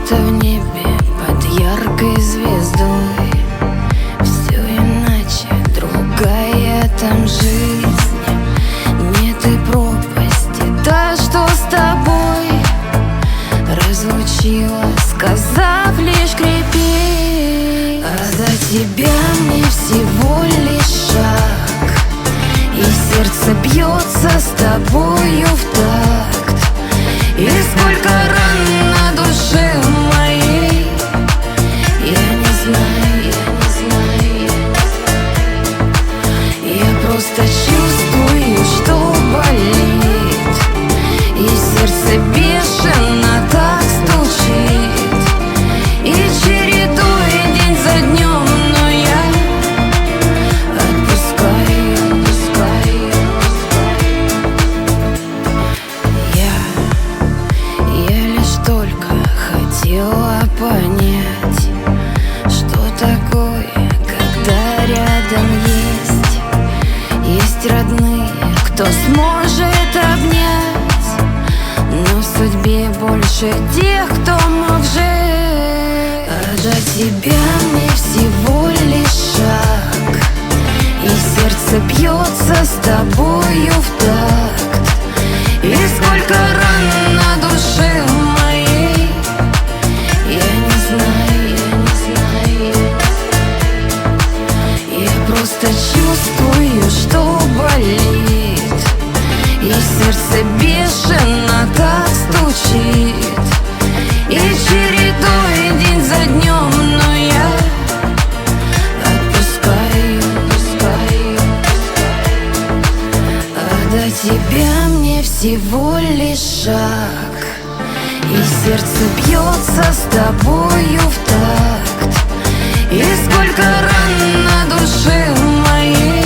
где-то в небе под яркой звездой. Все иначе, другая там жизнь. Нет и пропасти, та, что с тобой разлучила, сказав лишь крепей. А до тебя мне всего лишь шаг, и сердце бьется с тобою в такт. И сколько ран на душе моей, я не знаю, я просто чувствую, что болит, и сердце бешено так стучит, и чередует день за днем, но я отпускаю. Я лишь только хотела понять, что такое, когда рядом есть родные, кто сможет обнять. Но в судьбе больше тех, кто мог жить. А до тебя мне всего лишь шаг, и сердце бьется с тобою в такт. И сколько ран на душе моей, я не знаю, я просто чувствую, что болит, и сердце бешено так стучит, и чередует день за днем, но я отпускаю. А до тебя мне всего лишь шаг, и сердце бьется с тобою в такт. И сколько ран на душе моей,